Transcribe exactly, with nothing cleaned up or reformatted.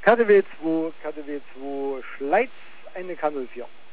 K D W zwei, K D W zwei Schleiz, eine K null vier.